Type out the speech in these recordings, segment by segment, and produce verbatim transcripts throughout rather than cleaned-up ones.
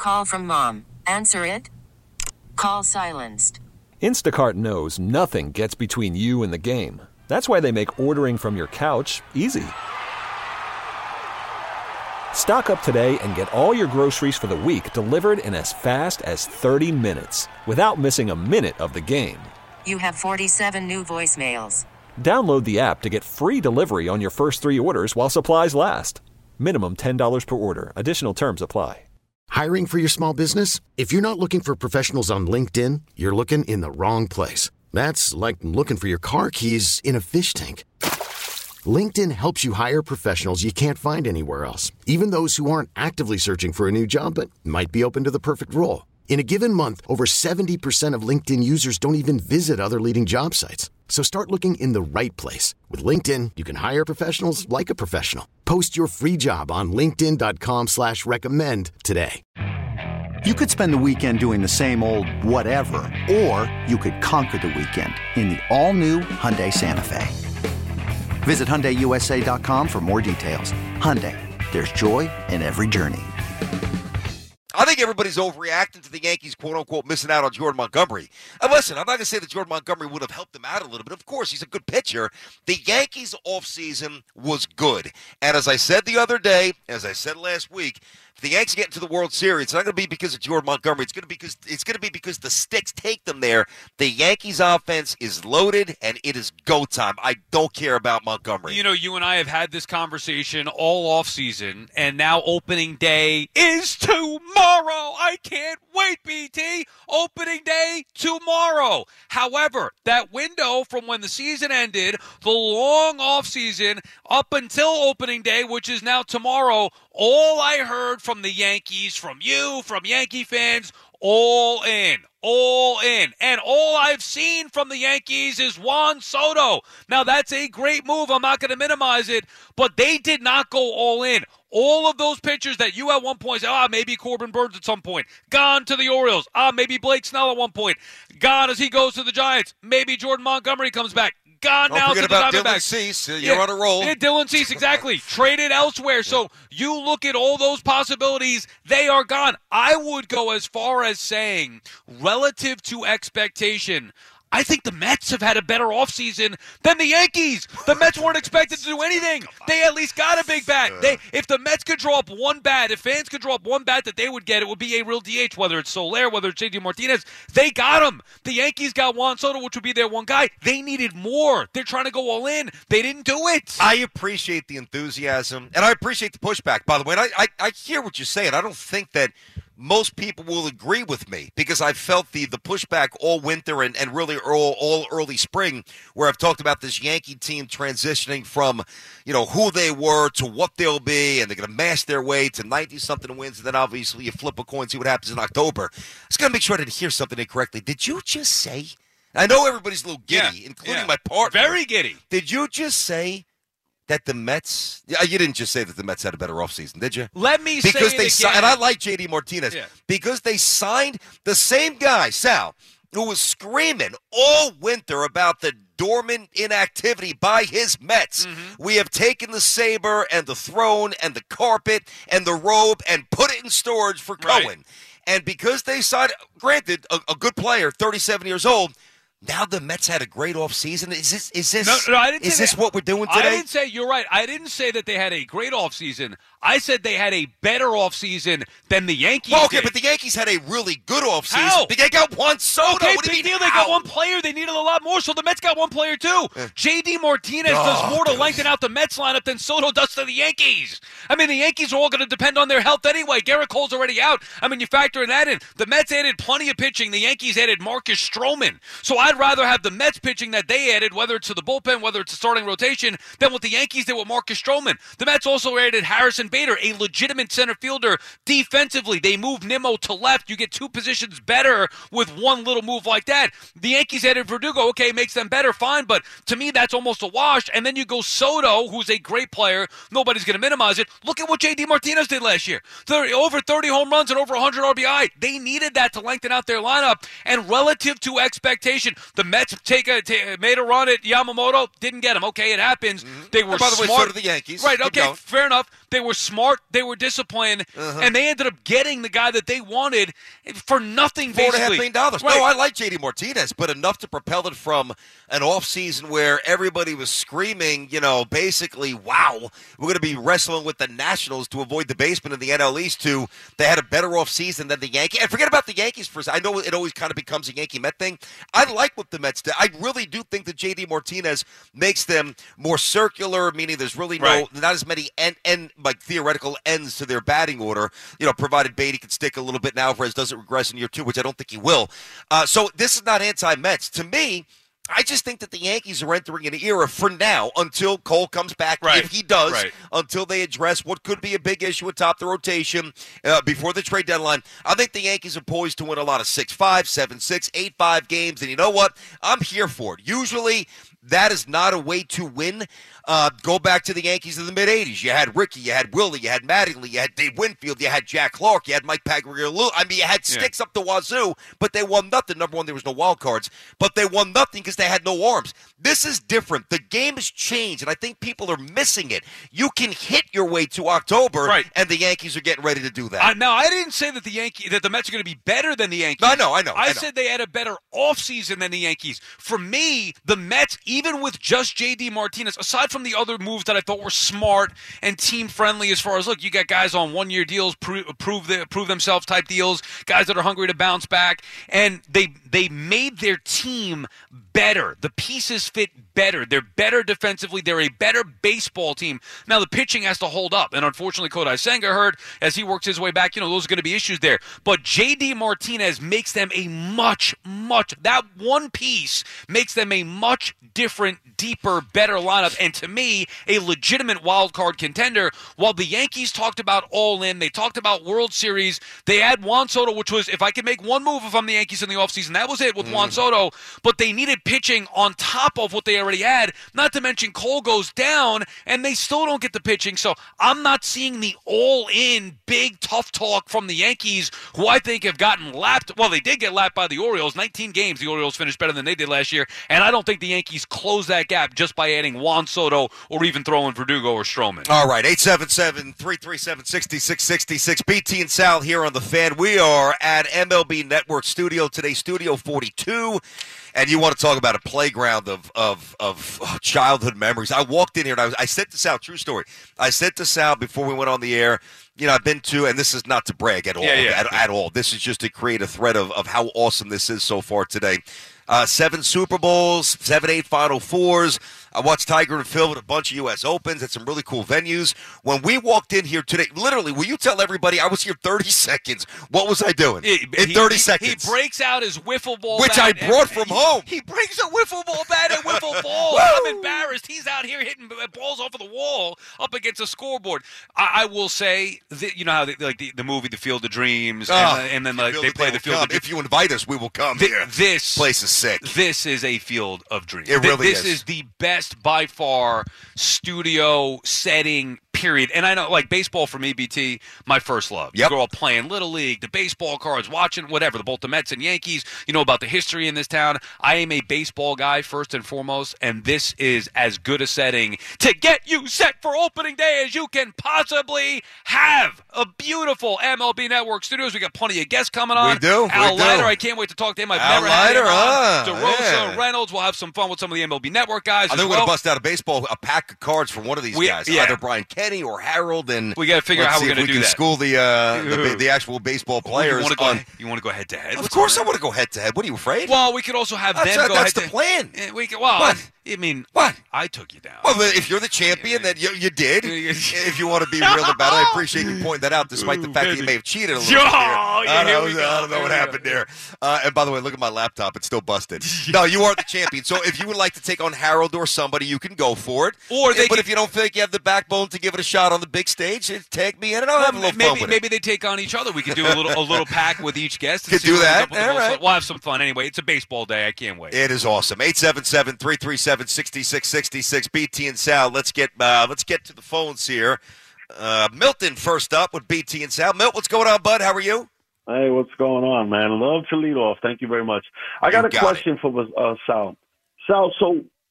Call from mom. Answer it. Call silenced. Instacart knows nothing gets between you and the game. That's why they make ordering from your couch easy. Stock up today and get all your groceries for the week delivered in as fast as thirty minutes without missing a minute of the game. You have forty-seven new voicemails. Download the app to get free delivery on your first three orders while supplies last. Minimum ten dollars per order. Additional terms apply. Hiring for your small business? If you're not looking for professionals on LinkedIn, you're looking in the wrong place. That's like looking for your car keys in a fish tank. LinkedIn helps you hire professionals you can't find anywhere else, even those who aren't actively searching for a new job but might be open to the perfect role. In a given month, over seventy percent of LinkedIn users don't even visit other leading job sites. So start looking in the right place. With LinkedIn, you can hire professionals like a professional. Post your free job on linkedin dot com slash recommend today. You could spend the weekend doing the same old whatever, or you could conquer the weekend in the all-new Hyundai Santa Fe. Visit Hyundai U S A dot com for more details. Hyundai, there's joy in every journey. I think everybody's overreacting to the Yankees, quote-unquote, missing out on Jordan Montgomery. And listen, I'm not going to say that Jordan Montgomery would have helped them out a little bit. Of course, he's a good pitcher. The Yankees' offseason was good. And as I said the other day, as I said last week, if the Yankees get into the World Series, it's not going to be because of Jordan Montgomery. It's going to be because it's going to be because the sticks take them there. The Yankees' offense is loaded, and it is go time. I don't care about Montgomery. You know, you and I have had this conversation all offseason, and now opening day is tomorrow. I can't wait, B T. Opening day tomorrow. However, that window from when the season ended, the long offseason up until opening day, which is now tomorrow, all I heard from the Yankees, from you, from Yankee fans, all in, all in. And all I've seen from the Yankees is Juan Soto. Now, that's a great move. I'm not going to minimize it, but they did not go all in. All of those pitchers that you at one point said, ah, maybe Corbin Burns at some point, gone to the Orioles. Ah, maybe Blake Snell at one point, gone as he goes to the Giants. Maybe Jordan Montgomery comes back. Gone Don't now forget to the about Diamondbacks. Dylan Cease. You're yeah, on a roll. Yeah, Dylan Cease, exactly. Traded elsewhere. So you look at all those possibilities, they are gone. I would go as far as saying, relative to expectation, I think the Mets have had a better offseason than the Yankees. The Mets weren't expected to do anything. They at least got a big bat. They, if the Mets could draw up one bat, if fans could draw up one bat that they would get, it would be a real D H, whether it's Soler, whether it's J D Martinez. They got him. The Yankees got Juan Soto, which would be their one guy. They needed more. They're trying to go all in. They didn't do it. I appreciate the enthusiasm, and I appreciate the pushback, by the way. And I, I, I hear what you're saying. I don't think that most people will agree with me because I've felt the, the pushback all winter and, and really all, all early spring where I've talked about this Yankee team transitioning from, you know, who they were to what they'll be, and they're going to mash their way to ninety-something wins, and then obviously you flip a coin, see what happens in October. I was going to make sure I didn't hear something incorrectly. Did you just say, I know everybody's a little giddy, Yeah, including yeah. my partner. Very giddy. Did you just say that the Mets, yeah, you didn't just say that the Mets had a better offseason, did you? Let me because say they it si- again. And I like J D Martinez. Yeah. Because they signed the same guy, Sal, who was screaming all winter about the dormant inactivity by his Mets. Mm-hmm. We have taken the saber and the throne and the carpet and the robe and put it in storage for Cohen. Right. And because they signed, granted, a, a good player, thirty-seven years old, now the Mets had a great offseason. Is this is this No, no, I didn't is say this that. what we're doing today? I didn't say, you're right. I didn't say that they had a great offseason. I said they had a better offseason than the Yankees Well, okay, did. but the Yankees had a really good offseason. How? They got Juan Soto. Okay, What do you big mean, deal. They how? got one player. They needed a lot more, so the Mets got one player too. Eh. J D Martinez Oh, does more to God. lengthen out the Mets lineup than Soto does to the Yankees. I mean, the Yankees are all going to depend on their health anyway. Garrett Cole's already out. I mean, you factor that in. The Mets added plenty of pitching. The Yankees added Marcus Stroman. So I'd rather have the Mets pitching that they added, whether it's to the bullpen, whether it's a starting rotation, than what the Yankees did with Marcus Stroman. The Mets also added Harrison Bader, a legitimate center fielder. Defensively, they moved Nimmo to left. You get two positions better with one little move like that. The Yankees added Verdugo. Okay, makes them better, fine, but to me, that's almost a wash. And then you go Soto, who's a great player. Nobody's going to minimize it. Look at what J D Martinez did last year. thirty, over thirty home runs and over one hundred R B I. They needed that to lengthen out their lineup. And relative to expectation, the Mets take a, t- made a run at Yamamoto. Didn't get him. Okay, it happens. Mm-hmm. They were And by the smart. way, so did the Yankees. Right, Keep okay, going. fair enough. They were smart. They were disciplined. Uh-huh. And they ended up getting the guy that they wanted for nothing, Four and a half basically. million dollars. Right. No, I like J D Martinez, but enough to propel it from an offseason where everybody was screaming, you know, basically, wow, we're going to be wrestling with the Nationals to avoid the basement in the N L East, to they had a better offseason than the Yankees. And forget about the Yankees for a second. I know it always kind of becomes a Yankee-Met thing. I like what the Mets did. I really do think that J D Martinez makes them more circular, meaning there's really no, Right. not as many end, end, like theoretical ends to their batting order, you know, provided Beatty can stick a little bit and Alvarez doesn't regress in year two, which I don't think he will. Uh, so this is not anti-Mets. To me, I just think that the Yankees are entering an era for now until Cole comes back, Right. if he does, Right. until they address what could be a big issue atop the rotation uh, before the trade deadline. I think the Yankees are poised to win a lot of six five, seven six, eight five games, and you know what? I'm here for it. Usually that is not a way to win. Uh, go back to the Yankees in the mid-eighties. You had Ricky, you had Willie, you had Mattingly, you had Dave Winfield, you had Jack Clark, you had Mike Pagliarulo. I mean, you had sticks up the wazoo, but they won nothing. Number one, there was no wild cards, but they won nothing because they had no arms. This is different. The game has changed, and I think people are missing it. You can hit your way to October, Right. and the Yankees are getting ready to do that. Uh, now, I didn't say that the Yankee that the Mets are going to be better than the Yankees. No, I know, I know, I, I know. said they had a better offseason than the Yankees. For me, the Mets, even with just J D Martinez, aside from the other moves that I thought were smart and team-friendly as far as, look, you got guys on one-year deals, prove, prove, the, prove themselves type deals, guys that are hungry to bounce back, and they they made their team better. The pieces fit better. They're better defensively. They're a better baseball team. Now, the pitching has to hold up, and unfortunately, Kodai Senga hurt as he works his way back. You know, those are going to be issues there. But J D Martinez makes them a much, much, that one piece makes them a much different, deeper, better lineup, and to me, a legitimate wild card contender. While the Yankees talked about all in, they talked about World Series, they had Juan Soto, which was, if I could make one move if I'm the Yankees in the offseason, that was it with mm. Juan Soto, but they needed pitching on top of what they already had, not to mention Cole goes down, and they still don't get the pitching, so I'm not seeing the all-in, big, tough talk from the Yankees, who I think have gotten lapped. Well, they did get lapped by the Orioles. nineteen games, the Orioles finished better than they did last year, and I don't think the Yankees close that gap just by adding Juan Soto or even throwing Verdugo or Stroman. All right, eight seven seven, three three seven, six six six six. B T and Sal here on The Fan. We are at M L B Network Studio today, Studio forty-two. And you want to talk about a playground of of, of childhood memories. I walked in here, and I, was, I said to Sal, true story, I said to Sal before we went on the air, you know, I've been to, and this is not to brag at all, yeah, yeah, at, yeah. at all. This is just to create a thread of, of how awesome this is so far today. Uh, seven Super Bowls, seven, eight Final Fours. I watched Tiger and Phil at a bunch of U S Opens at some really cool venues. When we walked in here today, literally, will you tell everybody I was here thirty seconds? What was I doing He, in he, thirty he, seconds? He breaks out his wiffle ball Which bat. I brought and, from home. He brings a wiffle ball bat and wiffle ball. I'm embarrassed. He's out here hitting balls off of the wall up against a scoreboard. I, I will say, that, you know how they, like the, the movie The Field of Dreams, Oh, and, and then like Field they of- play they The Field will of come. Dreams. If you invite us, we will come Th- here. This place is sick. This is a field of dreams. It really this is. is the best by far studio setting, period. And I know, like, baseball for me, B T, my first love. Yep. You grow up playing Little League, the baseball cards, watching whatever, the both the Mets and Yankees. You know about the history in this town. I am a baseball guy first and foremost, and this is as good a setting to get you set for opening day as you can possibly have. A beautiful M L B Network Studios. We got plenty of guests coming on. We do. Al we do. Leiter, I can't wait to talk to him. I've Al never had him Leiter, on. ah, DeRosa, yeah. Reynolds. We'll have some fun with some of the M L B Network guys I as think we're well. going to bust out a baseball, a pack of cards from one of these We- guys, yeah. either Brian Kenny or Harold, and We gotta figure out let's how we're see if gonna we do can that. school the, uh, the the actual baseball players. You want to go? on, Ahead, you want to go head to head? of with course, I somebody? want to go head to head. What are you afraid? Well, we could also have that's them go that's head the to plan. Eh, We could, well, What? I mean, What? I took you down. Well, if you're the champion, then you, you did. If you want to be real about it, I appreciate you pointing that out, despite the fact that you may have cheated a little bit. Oh, there. yeah, I, don't here know, we go. I don't know what Here we happened go. there. Uh, and by the way, look at my laptop; it's still busted. No, you are the champion. So if you would like to take on Harold or somebody, you can go for it. Or they but could- if you don't feel like you have the backbone to give it a shot on the big stage, tag me in, and I'll have a little maybe fun with maybe it. they take on each other. We could do a little a little pack with each guest. and Could see do what ends that. up with the All most right. fun. We'll have some fun anyway. It's a baseball day. I can't wait. It is awesome. eight seven seven, three three seven, six six six six. B T and Sal. Let's get uh, let's get to the phones here. Uh, Milton first up with B T and Sal. Milt, what's going on, bud? How are you? Hey, what's going on, man? Love to lead off. Thank you very much. I got You a got question for uh, Sal. Sal, so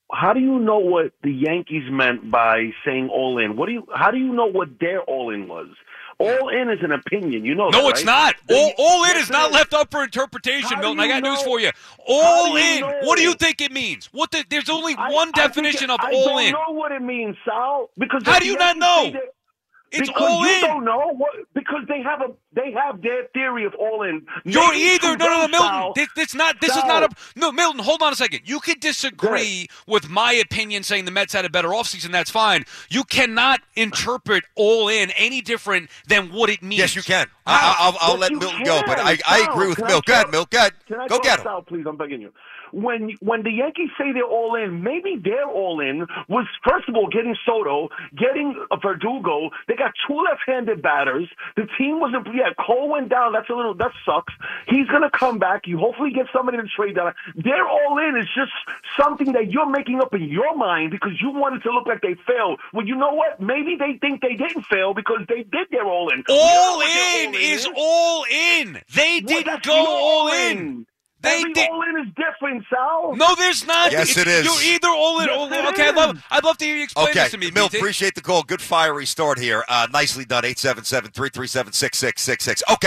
how do you know what the Yankees meant by saying all in? What do you? How do you know what their all in was? All in is an opinion, you know. No, that, it's right? not. All, all in yes, is not is. left up for interpretation, How Milton. do I you got news know? for you. How All do you in. know? What do you think it means? What? The, there's only I, one I definition think, of I all don't in. know what it means, Sal. Because How the do you not Yankees know? say that- It's because all you in. don't know what, because they have a they have their theory of all in. You're Maybe either no, no, no, Trudeau, Milton. Sal, This, this not. This is Sal. not a no, Milton. Hold on a second. You could disagree with my opinion, saying the Mets had a better offseason. That's fine. You cannot interpret all in any different than what it means. Yes, you can. I, I'll, I'll Yes, let you Milton can. go, but I, I Sal, agree with can I Milton. Go ahead, talk- Milton. Go ahead. Can I Go talk, get him. Sal, please? I'm begging you. When when the Yankees say they're all in, maybe their all in was, first of all, getting Soto, getting Verdugo. They got two left-handed batters. The team wasn't. Yeah, Cole went down. That's a little. That sucks. He's gonna come back. You hopefully get somebody to trade that. Their all in is just something that you're making up in your mind because you want it to look like they failed. Well, you know what? Maybe they think they didn't fail because they did their all in. We don't know All what their in all is is. all in. They Well, didn't that's go your all in. They Every did. all in is different, Sal. No, there's not. Yes, It's- it is. You're either all in. Yes, or, it okay, I'd love, is. I'd love to hear you explain Okay, this to me, Milt, B T. appreciate the call. Good fiery start here. Uh, nicely done. eight seven seven, three three seven, six six six six. Okay,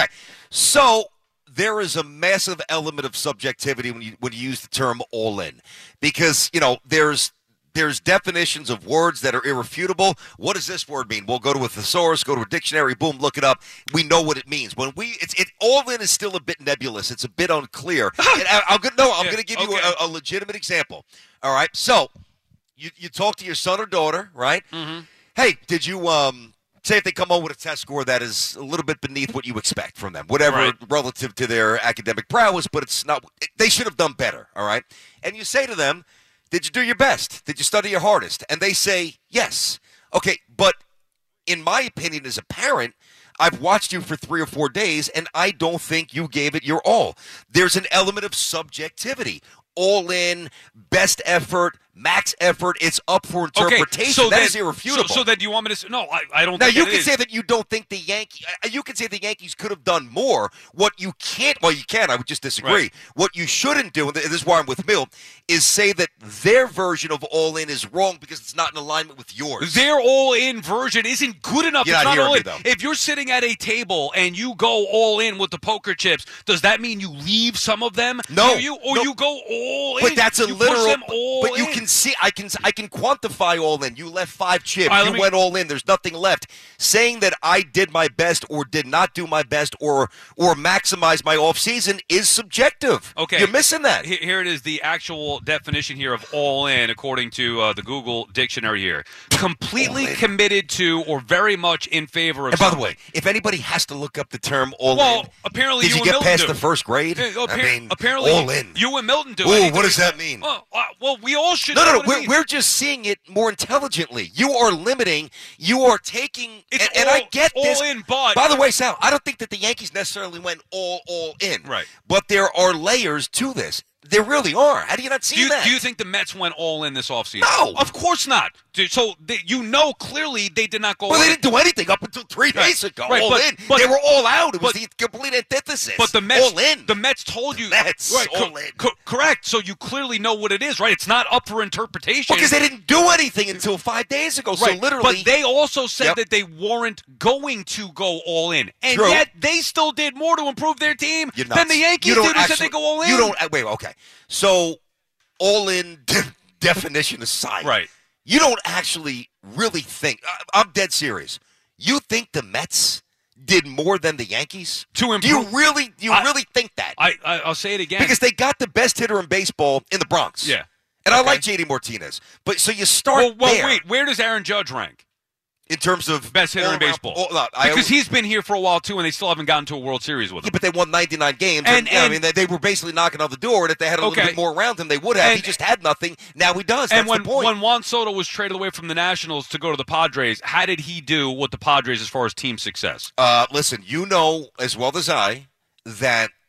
so there is a massive element of subjectivity when you when you use the term all in, because you know there's there's definitions of words that are irrefutable. What does this word mean? We'll go to a thesaurus, go to a dictionary, boom, look it up. We know what it means. When we, it's it all in is still a bit nebulous. It's a bit unclear. And I, I'm gonna no, I'm Yeah, going to give you okay. a, a legitimate example. All right, so you you talk to your son or daughter, right? Mm-hmm. Hey, did you um? Say if they come home with a test score that is a little bit beneath what you expect from them, whatever Right. relative to their academic prowess, but it's not. They should have done better, all right? And you say to them, "Did you do your best? Did you study your hardest?" And they say, "Yes." Okay, but in my opinion, as a parent, I've watched you for three or four days, and I don't think you gave it your all. There's an element of subjectivity. All in, best effort, max effort. It's up for interpretation. Okay, so that then, is irrefutable. So, so then, do you want me to? Say, no, I, I don't. Now, think you it can is. say that you don't think the Yankees, you can say the Yankees could have done more. What you can't, well, you can, I would just disagree. Right. What you shouldn't do, and this is why I'm with Milt, is say that their version of all in is wrong because it's not in alignment with yours. Their all-in version isn't good enough. You're it's not not hearing all me, in. though. If you're sitting at a table and you go all in with the poker chips, does that mean you leave some of them? No, Do you, or no. you go all in. But that's a you push literal. them all but you in. can see, I can, I can quantify all in. You left five chips. All right, let you me- went all in. There's nothing left. Saying that I did my best or did not do my best or or maximize my off season is subjective. Okay, You're missing that. Here here it is, the actual definition here of all in, according to uh, the Google dictionary here. Completely All in. committed to or very much in favor of And by the something. way, if anybody has to look up the term all Well, in, apparently did you you and get Milton past do. the first grade? Yeah, appar- I mean, apparently all in. you and Milton do. Ooh, Anything what does we- that mean? Well, uh, well, we all should No, know no, no. what it We're, means. we're just seeing it more intelligently. You are limiting. You are taking. It's and, and all- I get all this. in, but- by the way, Sal, I don't think that the Yankees necessarily went all, all in. Right. But there are layers to this. There really are. How do you not see Do you, that? do you think the Mets went all in this offseason? No. Of course not. Dude, so they, you know clearly they did not go well, all they in. didn't do anything up until three Right. days ago. Right, all but- in. but- they were all out. It was but- the complete antithesis. But the Mets, all in. the Mets told you. Mets, right, all co- in. co- correct. So you clearly know what it is, right? It's not up for interpretation. because they didn't do anything until five days ago. Right, So literally, but they also said Yep. that they weren't going to go all in, and True. yet they still did more to improve their team You're than nuts. the Yankees You don't did. Who said actually- they go all in? You don't. uh, Wait. Okay. So, all in de- definition aside, Right. You don't actually really think. I, I'm dead serious. You think the Mets did more than the Yankees? To Do you improve- really? Do you I- really think that? I, I I'll say it again because they got the best hitter in baseball in the Bronx. Yeah. And I Okay. like J D Martinez. But so you start Well, well there wait. Where does Aaron Judge rank? in terms of Best hitter all in around- baseball. all- no, I- Because he's been here for a while too, and they still haven't gotten to a World Series with Yeah, him. but they won ninety-nine games, And- and, yeah, I and- mean they, they were basically knocking on the door. And if they had a little Okay. bit more around him, they would have. And- he just had nothing. Now he does. And That's when, the point. when Juan Soto was traded away from the Nationals to go to the Padres, how did he do with the Padres as far as team success? uh, listen, you know as well as I that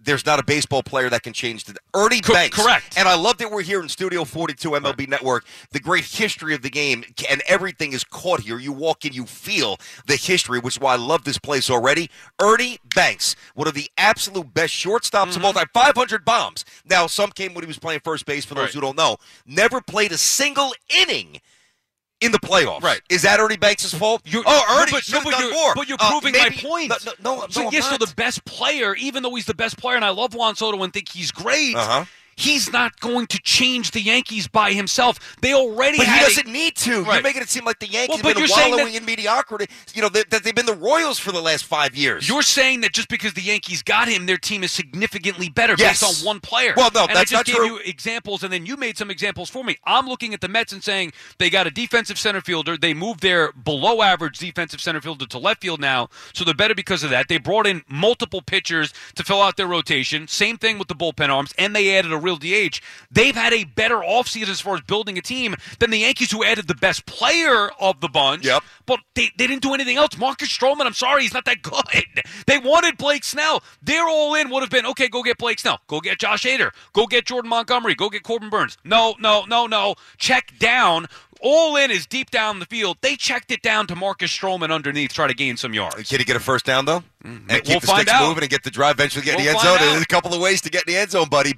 there's not a baseball player that can change the Ernie Co- Banks. Correct. And I love that we're here in Studio forty-two M L B Network, the great history of the game, and everything is caught here. You walk in, you feel the history, which is why I love this place already. Ernie Banks, one of the absolute best shortstops mm-hmm. of all time, five hundred bombs. Now, some came when he was playing first base, for those right. who don't know. Never played a single inning in the playoffs. Right. Is that Ernie Banks' fault? You're, oh, Ernie but, should have no, done but more. But you're uh, proving maybe, my point. No, no, no, so, no yes, I'm so the best player, even though he's the best player, and I love Juan Soto and think he's great, uh-huh. he's not going to change the Yankees by himself. They already But had he doesn't a, need to. Right. You're making it seem like the Yankees well, have been you're wallowing that, in mediocrity. You know, that, that they've been the Royals for the last five years. You're saying that just because the Yankees got him, their team is significantly better yes. based on one player. Well, no, and that's I just not gave true. you examples, and then you made some examples for me. I'm looking at the Mets and saying they got a defensive center fielder. They moved their below-average defensive center fielder to left field now, so they're better because of that. They brought in multiple pitchers to fill out their rotation. Same thing with the bullpen arms, and they added a real D H. They've had a better offseason as far as building a team than the Yankees, who added the best player of the bunch. Yep. But they, they didn't do anything else. Marcus Stroman, I'm sorry, he's not that good. They wanted Blake Snell. Their all-in would have been, okay, go get Blake Snell. Go get Josh Hader. Go get Jordan Montgomery. Go get Corbin Burns. No, no, no, no. Check down. All in is deep down the field. They checked it down to Marcus Stroman underneath, try to gain some yards. Can he get a first down, though? Mm-hmm. And keep we'll the find sticks out. moving and get the drive, eventually get we'll in the end zone. Out. There's a couple of ways to get in the end zone, buddy.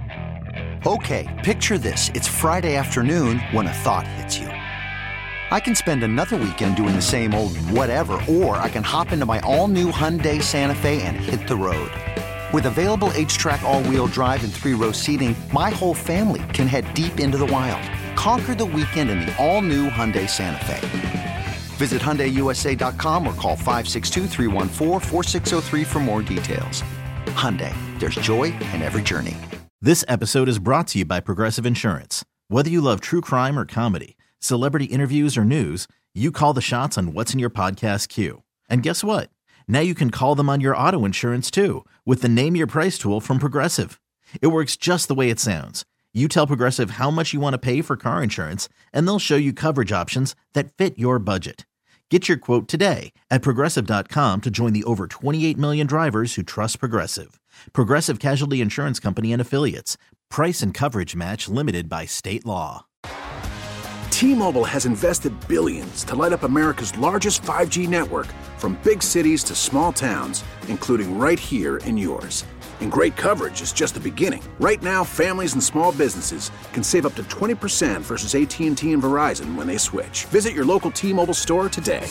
Okay, picture this. It's Friday afternoon when a thought hits you. I can spend another weekend doing the same old whatever, or I can hop into my all-new Hyundai Santa Fe and hit the road. With available H-Track all-wheel drive and three-row seating, my whole family can head deep into the wild. Conquer the weekend in the all-new Hyundai Santa Fe. Visit Hyundai U S A dot com or call five six two, three one four, four six zero three for more details. Hyundai, there's joy in every journey. This episode is brought to you by Progressive Insurance. Whether you love true crime or comedy, celebrity interviews or news, you call the shots on what's in your podcast queue. And guess what? Now you can call them on your auto insurance too with the Name Your Price tool from Progressive. It works just the way it sounds. You tell Progressive how much you want to pay for car insurance, and they'll show you coverage options that fit your budget. Get your quote today at Progressive dot com to join the over twenty-eight million drivers who trust Progressive. Progressive Casualty Insurance Company and Affiliates. Price and coverage match limited by state law. T-Mobile has invested billions to light up America's largest five G network, from big cities to small towns, including right here in yours. And great coverage is just the beginning. Right now, families and small businesses can save up to twenty percent versus A T and T and Verizon when they switch. Visit your local T-Mobile store today.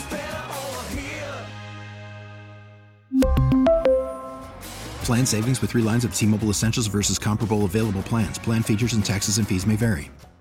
Plan savings with three lines of T-Mobile Essentials versus comparable available plans. Plan features and taxes and fees may vary.